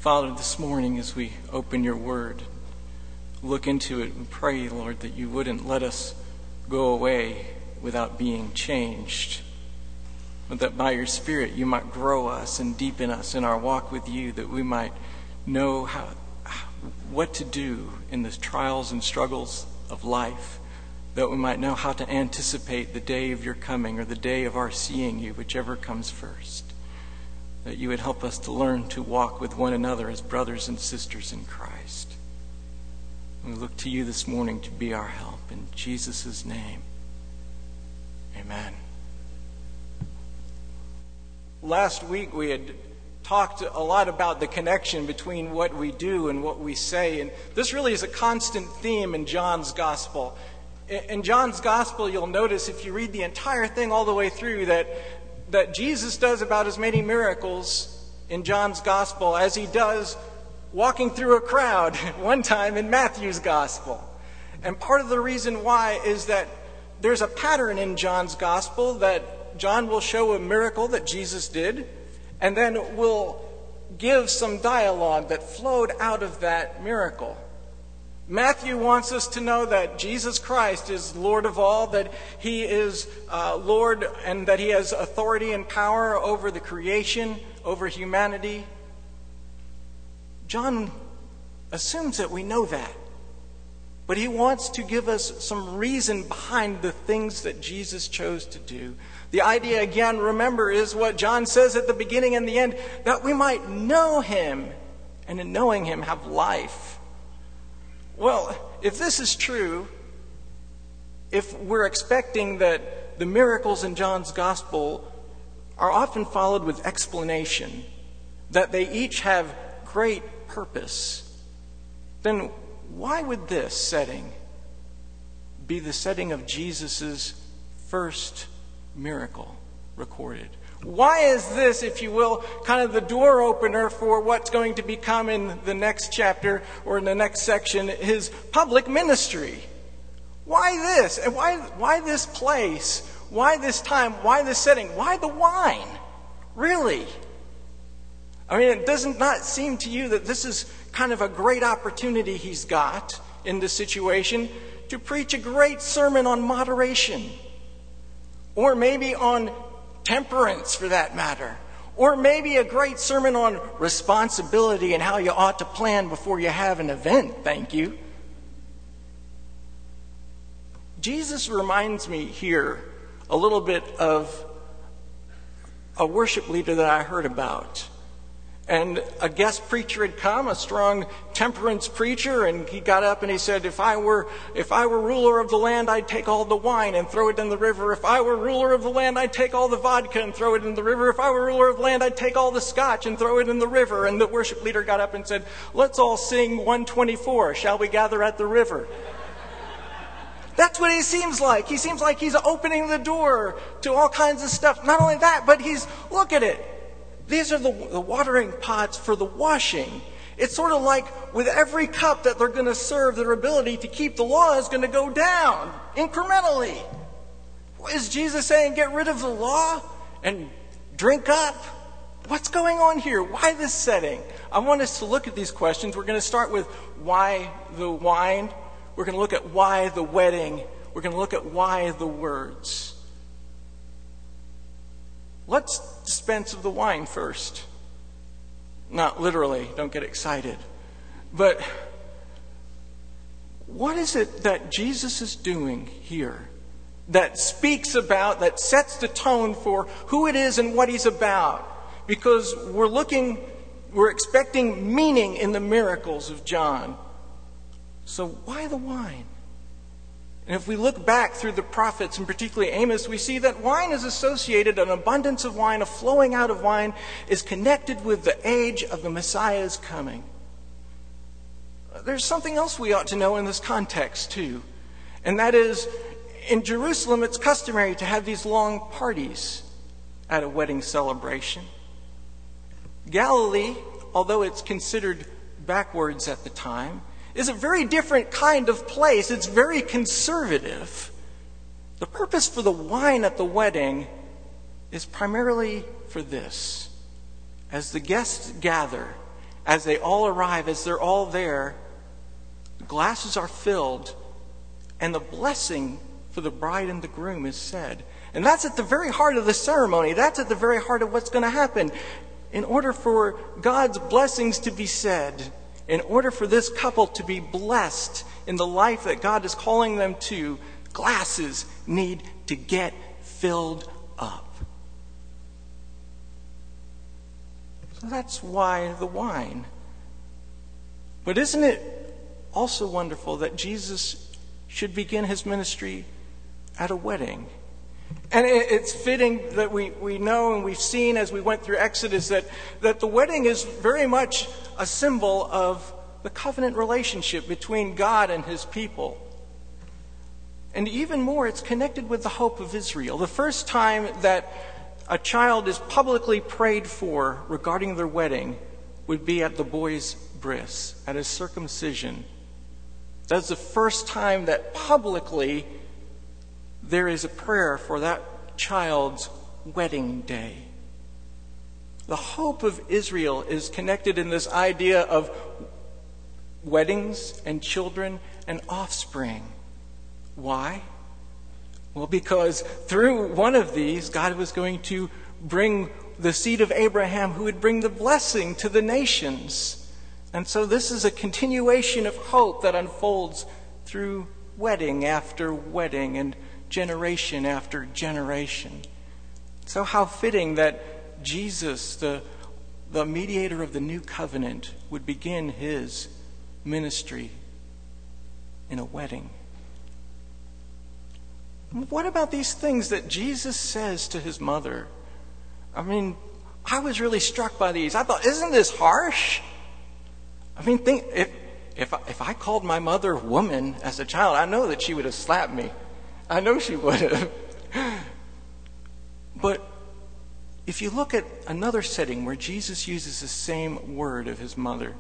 Father, this morning as we open your word, look into it and pray, Lord, that you wouldn't let us go away without being changed, but that by your Spirit you might grow us and deepen us in our walk with you, that we might know what to do in the trials and struggles of life, that we might know how to anticipate the day of your coming or the day of our seeing you, whichever comes first. That you would help us to learn to walk with one another as brothers and sisters in Christ. We look to you this morning to be our help. In Jesus' name, amen. Last week we had talked a lot about the connection between what we do and what we say. And this really is a constant theme in John's Gospel. In John's Gospel, you'll notice if you read the entire thing all the way through that Jesus does about as many miracles in John's Gospel as he does walking through a crowd one time in Matthew's Gospel. And part of the reason why is that there's a pattern in John's Gospel that John will show a miracle that Jesus did, and then will give some dialogue that flowed out of that miracle. Matthew wants us to know that Jesus Christ is Lord of all, that he is Lord, and that he has authority and power over the creation, over humanity. John assumes that we know that, but he wants to give us some reason behind the things that Jesus chose to do. The idea, again, remember, is what John says at the beginning and the end, that we might know him, and in knowing him have life. Well, if this is true, if we're expecting that the miracles in John's Gospel are often followed with explanation, that they each have great purpose, then why would this setting be the setting of Jesus' first miracle recorded? Why is this, if you will, kind of the door opener for what's going to become in the next chapter or in the next section, his public ministry? Why this? And why this place? Why this time? Why this setting? Why the wine? Really? I mean, it does not seem to you that this is kind of a great opportunity he's got in this situation to preach a great sermon on moderation, or maybe on temperance for that matter, or maybe a great sermon on responsibility and how you ought to plan before you have an event, thank you. Jesus reminds me here a little bit of a worship leader that I heard about. And a guest preacher had come, a strong temperance preacher, and he got up and he said, if I were ruler of the land, I'd take all the wine and throw it in the river. If I were ruler of the land, I'd take all the vodka and throw it in the river. If I were ruler of the land, I'd take all the scotch and throw it in the river. And the worship leader got up and said, let's all sing 124, shall we gather at the river? That's what he seems like. He seems like he's opening the door to all kinds of stuff. Not only that, but look at it. These are the watering pots for the washing. It's sort of like with every cup that they're going to serve, their ability to keep the law is going to go down incrementally. Is Jesus saying get rid of the law and drink up? What's going on here? Why this setting? I want us to look at these questions. We're going to start with why the wine. We're going to look at why the wedding. We're going to look at why the words. Let's dispense of the wine first. Not literally, don't get excited. But what is it that Jesus is doing here that speaks about, that sets the tone for who it is and what he's about? Because we're expecting meaning in the miracles of John. So why the wine? And if we look back through the prophets, and particularly Amos, we see that wine is associated, an abundance of wine, a flowing out of wine, is connected with the age of the Messiah's coming. There's something else we ought to know in this context, too. And that is, in Jerusalem, it's customary to have these long parties at a wedding celebration. Galilee, although it's considered backwards at the time, is a very different kind of place. It's very conservative. The purpose for the wine at the wedding is primarily for this. As the guests gather as they all arrive, as they're all there, the glasses are filled, and the blessing for the bride and the groom is said. And that's at the very heart of the ceremony. That's at the very heart of what's going to happen. In order for God's blessings to be said, in order for this couple to be blessed in the life that God is calling them to, glasses need to get filled up. So that's why the wine. But isn't it also wonderful that Jesus should begin his ministry at a wedding? And it's fitting that we know and we've seen as we went through Exodus that the wedding is very much a symbol of the covenant relationship between God and his people. And even more, it's connected with the hope of Israel. The first time that a child is publicly prayed for regarding their wedding would be at the boy's bris, at his circumcision. That's the first time that publicly there is a prayer for that child's wedding day. The hope of Israel is connected in this idea of weddings and children and offspring. Why? Well, because through one of these, God was going to bring the seed of Abraham who would bring the blessing to the nations. And so this is a continuation of hope that unfolds through wedding after wedding and generation after generation. So how fitting that Jesus, the mediator of the new covenant, would begin his ministry in a wedding. What about these things that Jesus says to his mother? I mean, I was really struck by these. I thought, isn't this harsh? I mean, think if I called my mother woman as a child, I know that she would have slapped me. I know she would have. But if you look at another setting where Jesus uses the same word of his mother,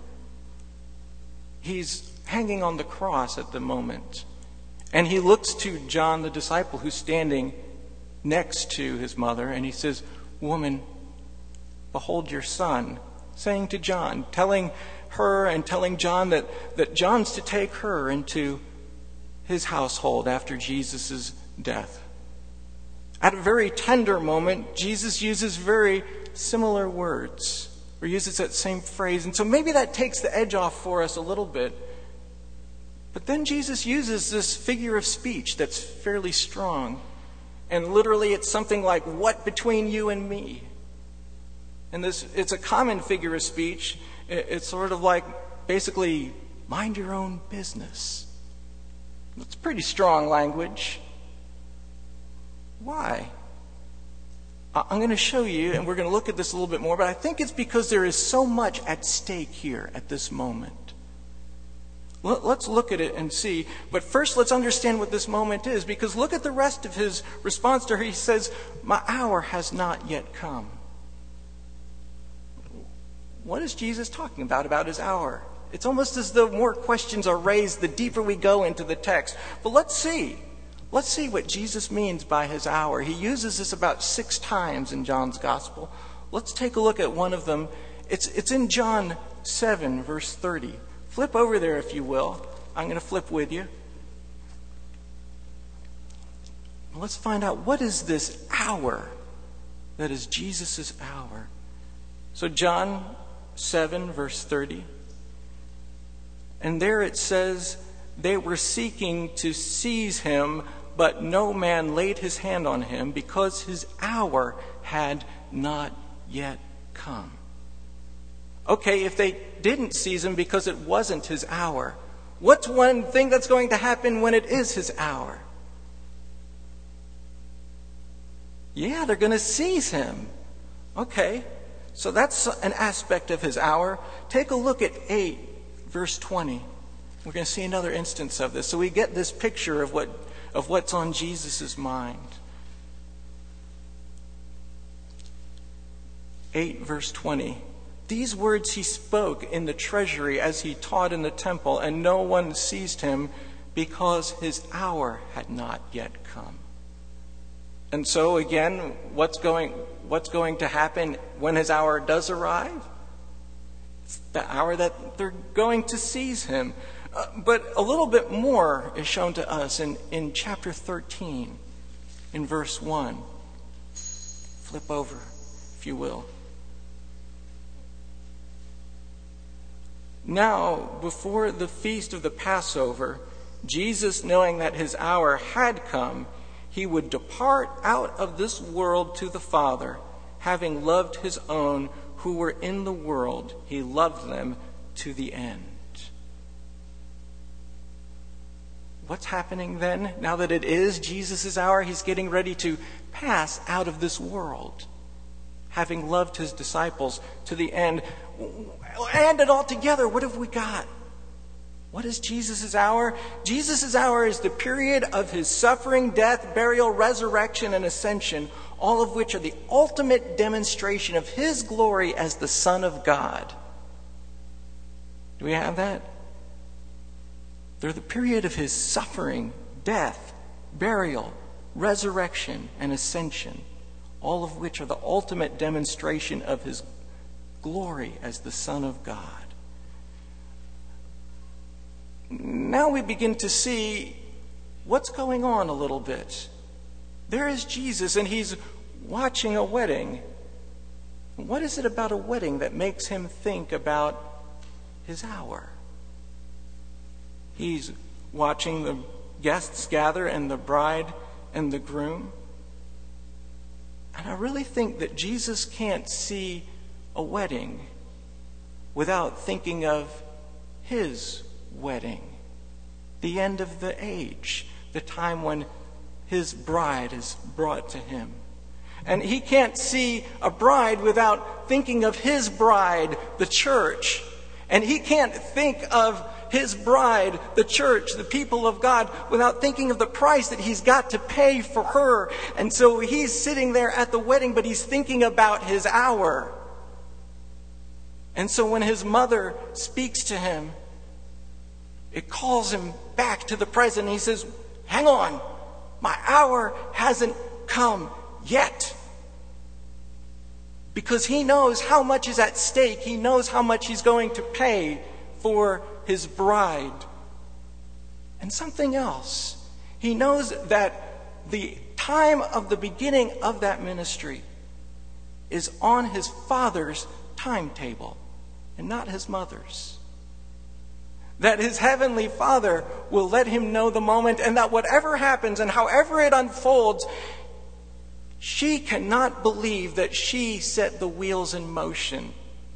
he's hanging on the cross at the moment. And he looks to John, the disciple, who's standing next to his mother, and he says, "Woman, behold your son," saying to John, telling her and telling John that John's to take her into his household after Jesus' death. At a very tender moment, Jesus uses very similar words, or uses that same phrase. And so maybe that takes the edge off for us a little bit. But then Jesus uses this figure of speech that's fairly strong. And literally it's something like, "What between you and me?" And it's a common figure of speech. It's sort of like basically, "Mind your own business." It's pretty strong language. Why? I'm going to show you, and we're going to look at this a little bit more, but I think it's because there is so much at stake here at this moment. Let's look at it and see. But first, let's understand what this moment is, because look at the rest of his response to her. He says, "My hour has not yet come." What is Jesus talking about his hour? It's almost as though more questions are raised the deeper we go into the text. But let's see. Let's see what Jesus means by his hour. He uses this about 6 times in John's gospel. Let's take a look at one of them. It's in John 7, verse 30. Flip over there, if you will. I'm going to flip with you. Let's find out, what is this hour that is Jesus' hour? So John 7, verse 30. And there it says, "They were seeking to seize him, but no man laid his hand on him, because his hour had not yet come." Okay, if they didn't seize him because it wasn't his hour, what's one thing that's going to happen when it is his hour? Yeah, they're going to seize him. Okay, so that's an aspect of his hour. Take a look at 8, verse 20. We're going to see another instance of this. So we get this picture of what's on Jesus' mind. 8, verse 20. "These words he spoke in the treasury as he taught in the temple, and no one seized him, because his hour had not yet come." And so again, what's going to happen when his hour does arrive? It's the hour that they're going to seize him. But a little bit more is shown to us in chapter 13, in verse 1. Flip over, if you will. Now, before the feast of the Passover, Jesus, knowing that his hour had come, he would depart out of this world to the Father, having loved his own who were in the world. He loved them to the end. What's happening then? Now that it is Jesus' hour, he's getting ready to pass out of this world, having loved his disciples to the end. And it all together, what have we got? What is Jesus' hour? Jesus' hour is the period of his suffering, death, burial, resurrection, and ascension, all of which are the ultimate demonstration of his glory as the Son of God. Do we have that? They're the period of his suffering, death, burial, resurrection, and ascension, all of which are the ultimate demonstration of his glory as the Son of God. Now we begin to see what's going on a little bit. There is Jesus, and he's watching a wedding. What is it about a wedding that makes him think about his hour? He's watching the guests gather and the bride and the groom. And I really think that Jesus can't see a wedding without thinking of his wedding, the end of the age, the time when his bride is brought to him. And he can't see a bride without thinking of his bride, the church. And he can't think of his bride, the church, the people of God, without thinking of the price that he's got to pay for her. And so he's sitting there at the wedding, but he's thinking about his hour. And so when his mother speaks to him, it calls him back to the present. He says, hang on, my hour hasn't come yet. Because he knows how much is at stake. He knows how much he's going to pay for his bride. And something else. He knows that the time of the beginning of that ministry is on his Father's timetable and not his mother's. That his heavenly Father will let him know the moment, and that whatever happens and however it unfolds, she cannot believe that she set the wheels in motion.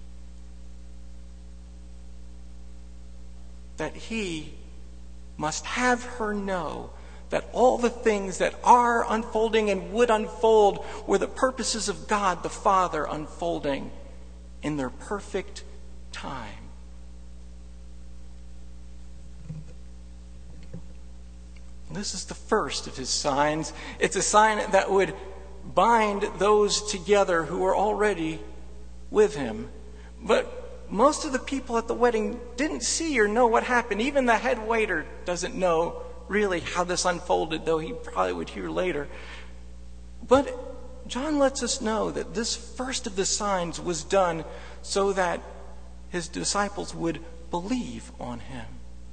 That he must have her know that all the things that are unfolding and would unfold were the purposes of God the Father unfolding in their perfect time. This is the first of his signs. It's a sign that would bind those together who are already with him. But most of the people at the wedding didn't see or know what happened. Even the head waiter doesn't know really how this unfolded, though he probably would hear later. But John lets us know that this first of the signs was done so that his disciples would believe on him.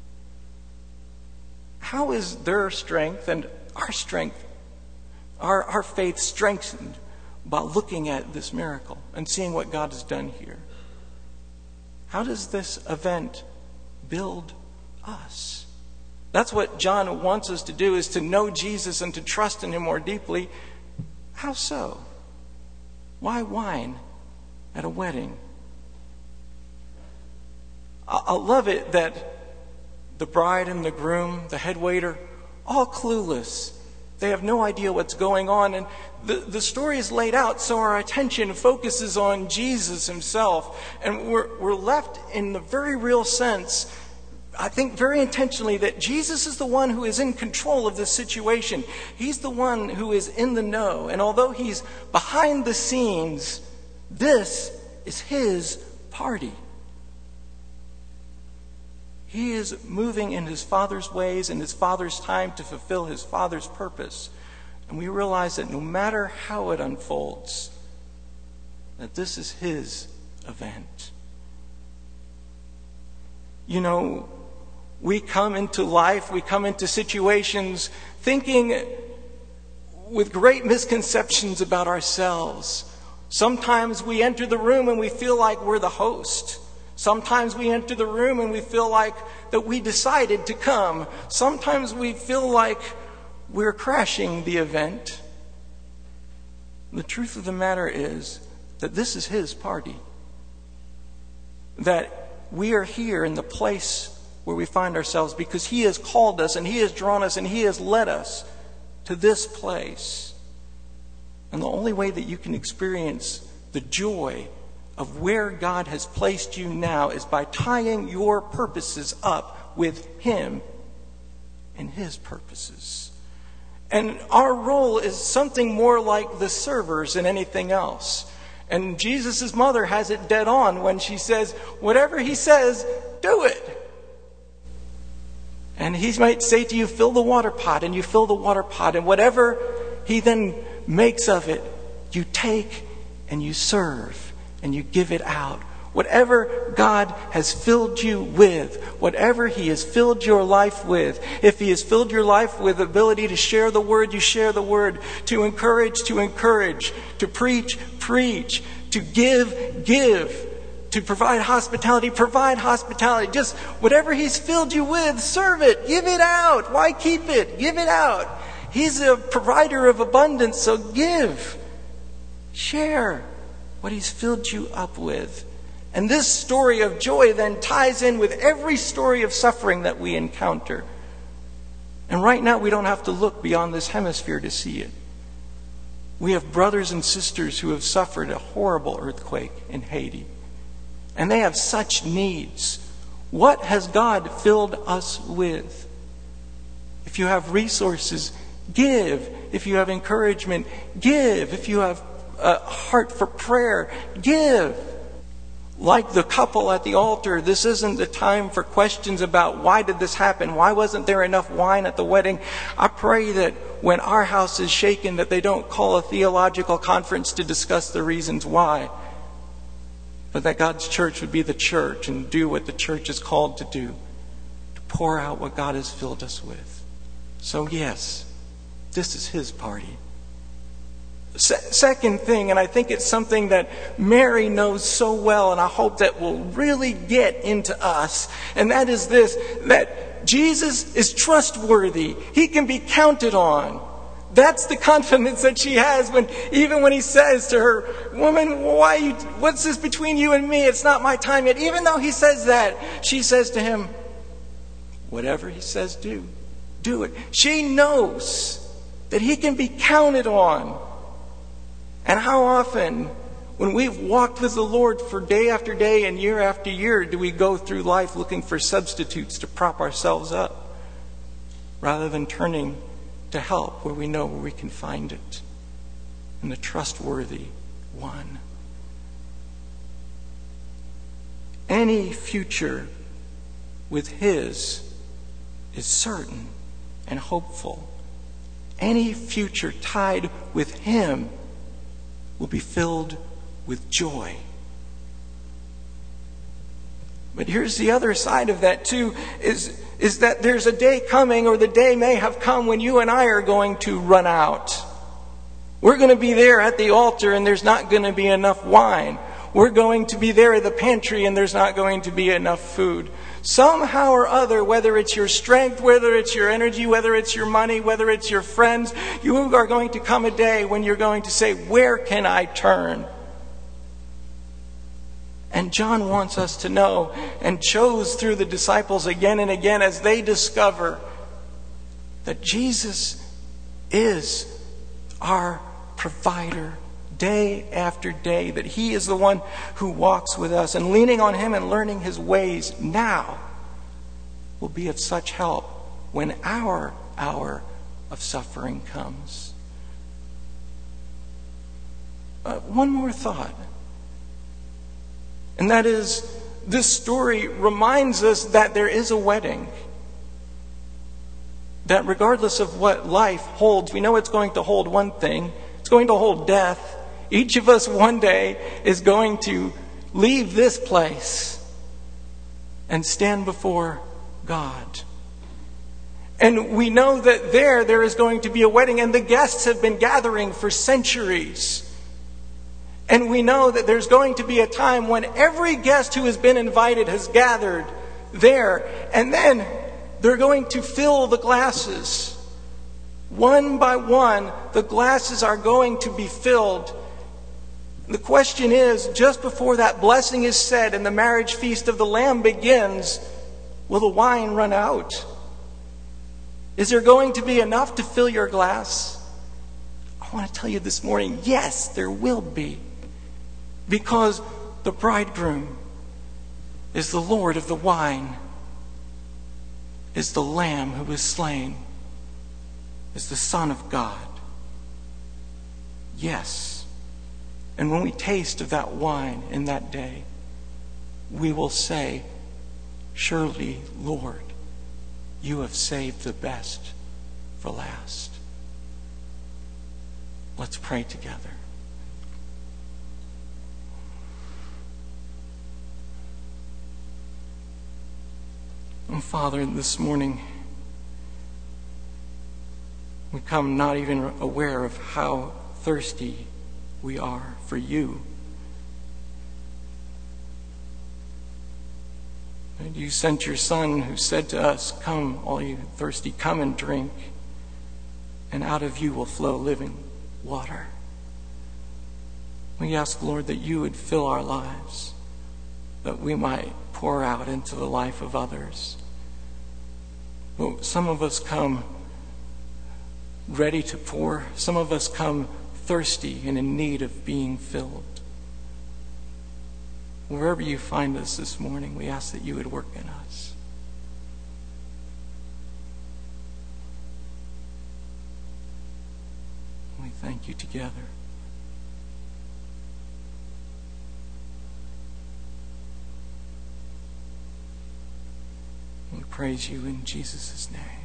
How is their strength and our strength, our faith strengthened by looking at this miracle and seeing what God has done here? How does this event build us? That's what John wants us to do, is to know Jesus and to trust in him more deeply. How so? Why wine at a wedding? I love it that the bride and the groom, the head waiter, all clueless. They have no idea what's going on. And the story is laid out so our attention focuses on Jesus himself. And we're left in the very real sense, I think very intentionally, that Jesus is the one who is in control of this situation. He's the one who is in the know. And although he's behind the scenes, this is his party. He is moving in his Father's ways and his Father's time to fulfill his Father's purpose. And we realize that no matter how it unfolds, that this is his event. We come into life, we come into situations thinking with great misconceptions about ourselves. Sometimes we enter the room and we feel like we're the host. Sometimes we enter the room and we feel like that we decided to come. Sometimes we feel like we're crashing the event. The truth of the matter is that this is His party. That we are here in the place where we find ourselves because He has called us and He has drawn us and He has led us to this place. And the only way that you can experience the joy of where God has placed you now is by tying your purposes up with Him and His purposes. And our role is something more like the servers than anything else. And Jesus' mother has it dead on when she says, whatever He says, do it. And He might say to you, fill the water pot, and you fill the water pot, and whatever He then makes of it, you take and you serve and you give it out. Whatever God has filled you with, whatever He has filled your life with, if He has filled your life with the ability to share the Word, you share the Word, to encourage, to preach, to give, to provide hospitality. Just whatever He's filled you with, serve it, give it out. Why keep it? Give it out. He's a provider of abundance, so give. Share what He's filled you up with. And this story of joy then ties in with every story of suffering that we encounter. And right now we don't have to look beyond this hemisphere to see it. We have brothers and sisters who have suffered a horrible earthquake in Haiti. And they have such needs. What has God filled us with? If you have resources, give. If you have encouragement, give. If you have a heart for prayer, give. Like the couple at the altar, this isn't the time for questions about why did this happen? Why wasn't there enough wine at the wedding? I pray that when our house is shaken, that they don't call a theological conference to discuss the reasons why. But that God's church would be the church and do what the church is called to do. To pour out what God has filled us with. So yes, this is His party. Second thing, and I think it's something that Mary knows so well, and I hope that will really get into us, and that is this, that Jesus is trustworthy. He can be counted on. That's the confidence that she has even when He says to her, woman, what's this between you and me? It's not my time yet. Even though He says that, she says to Him, whatever He says, do it. She knows that He can be counted on. And how often, when we've walked with the Lord for day after day and year after year, do we go through life looking for substitutes to prop ourselves up, rather than turning to help where we know where we can find it, in the trustworthy one. Any future with His is certain and hopeful. Any future tied with Him will be filled with joy. But here's the other side of that too, is that there's a day coming, or the day may have come, when you and I are going to run out. We're going to be there at the altar and there's not going to be enough wine. We're going to be there at the pantry and there's not going to be enough food. Somehow or other, whether it's your strength, whether it's your energy, whether it's your money, whether it's your friends, you are going to come a day when you're going to say, where can I turn? And John wants us to know, and chose through the disciples again and again as they discover that Jesus is our provider day after day, that He is the one who walks with us, and leaning on Him and learning His ways now will be of such help when our hour of suffering comes. One more thought, and that is, this story reminds us that there is a wedding. That regardless of what life holds, we know it's going to hold one thing. It's going to hold death. Each of us one day is going to leave this place. and stand before God. And we know that there is going to be a wedding, and the guests have been gathering for centuries. And we know that there's going to be a time when every guest who has been invited has gathered there. And then they're going to fill the glasses. One by one, the glasses are going to be filled. The question is, just before that blessing is said and the marriage feast of the Lamb begins, will the wine run out? Is there going to be enough to fill your glass? I want to tell you this morning, yes, there will be. Because the bridegroom is the Lord of the wine, is the Lamb who was slain, is the Son of God. Yes. And when we taste of that wine in that day, we will say, surely, Lord, you have saved the best for last. Let's pray together. And Father, this morning, we come not even aware of how thirsty we are for you. And you sent your Son who said to us, come, all you thirsty, come and drink, and out of you will flow living water. We ask, Lord, that you would fill our lives, that we might pour out into the life of others. But some of us come ready to pour. Some of us come thirsty and in need of being filled. Wherever you find us this morning, we ask that you would work in us. We thank you together. We praise you in Jesus' name.